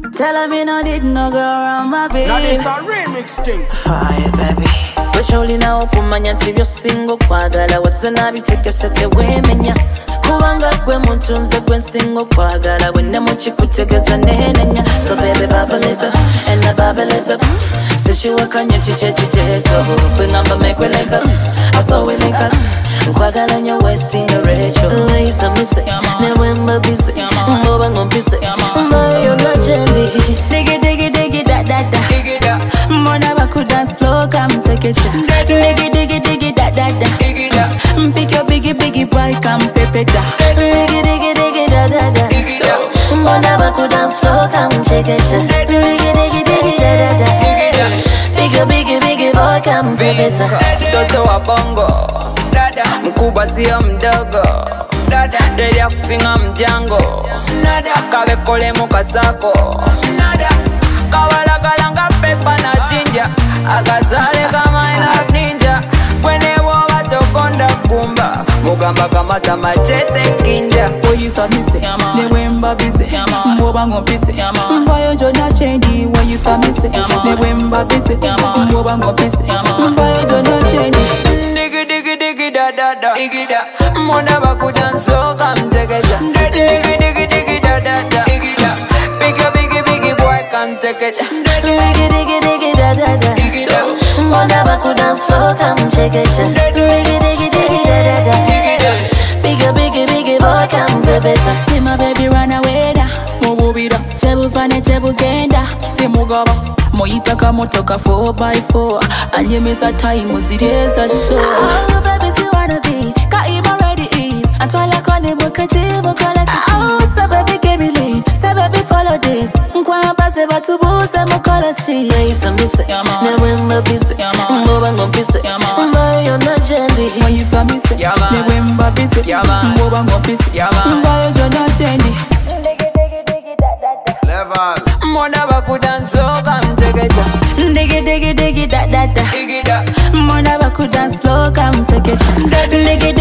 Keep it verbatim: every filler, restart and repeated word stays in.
Tell her me no did no go around my baby. Now this a remix thing. Fire baby. Wesholi na okumanya nti byo singo kwagala wasana bitekesete wemenya kubanga gwe muntu nze gwe singo kwagala wenne mu kikutegeza nenenya. So baby bubble it up and the bubble it up. Sishiwakanya chiche chitezo kwengamba mekwe link up. I saw we link up. Kwagala nyo wesinga Rachel. Lisa mise ne wemba bise mboba ngompise mboyo na jendi. Digi digi digi da da da. Mona baku dance floor come take it. Digi digi digi da da da. Pick your biggie biggie boy come pepe da. Digi digi digi da da da. Mona baku dance floor come take it. Digi digi digi da da da. Pick your biggie biggie boy come pepe da. Toto wa bongo mkubwa sio mdogo, deli kusinga mjango, kawekole mukasako, kawalagalanga pepa na jinja, akazale kama ina ninja, kwene woba tokonda kumba, mugamba kamata machete kinja. Oyisa mise, ne wemba bise, mwoba ngompise, mvayo jona chendi. Oyisa mise, ne wemba bise, mwoba ngompise, mvayo jona chendi. Da da da, igida. Mona baku dance slow, come take it. Diggy diggy diggy da da da, igida. Biggie biggie biggie boy, come take it. Diggy diggy diggy da da da. Mona baku dance floor, come take it. Diggy diggy diggy da da da. Biggie biggie biggie boy, come baby. See my baby run away da. Mububira, tebu fane tebu genda. Simugaba, moyitaka motoka four by four. Anyemeza time uzireza show. Oh baby see wanna be, kaima ready is. Antwala kone mukaji mukala kiti. Oh so baby give me lead, so baby follow this. Nkwa pase batu buse mukala chi. Oyisa mise, ne wemba bise, mboba ngompise, mbayo na jendi. Oyisa mise, ne wemba bise, mboba ngompise, mbayo jona jendi. Level. Mona baku dance slow, come take it. Diggy diggy diggy da da da. Mona baku dance floor, come take it. Diggy